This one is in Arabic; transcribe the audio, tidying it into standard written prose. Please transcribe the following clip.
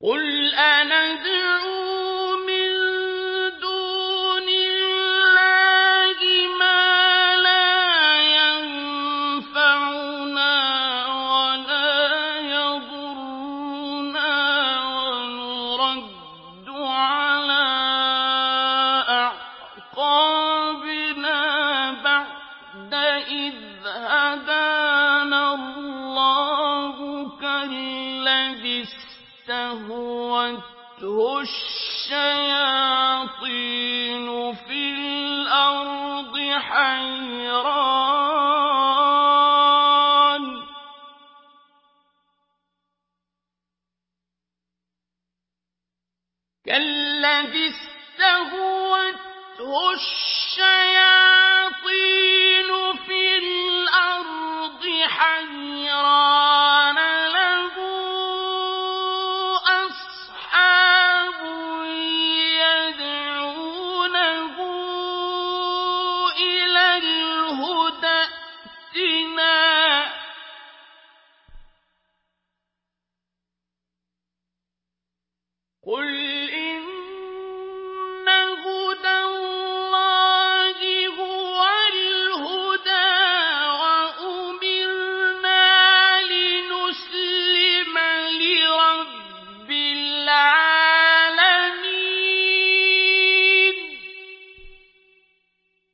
قُلْ أَنَدْعُو مِن دُونِ اللَّهِ مَا لَا يَنفَعُنَا وَلَا يَضُرُّنَا وَنُرَدُّ عَلَىٰ أَعْقَابِنَا بَعْدَ إِذْ هَدَانَا اللَّهُ كَالَّذِي اسْتَهْوَتْهُ الشَّيَاطِينُ فِي الْأَرْضِ حَيْرَانَ لَهُ أَصْحَابٌ يَدْعُونَهُ إِلَى الْهُدى ائْتِنَا ۗ قُلْ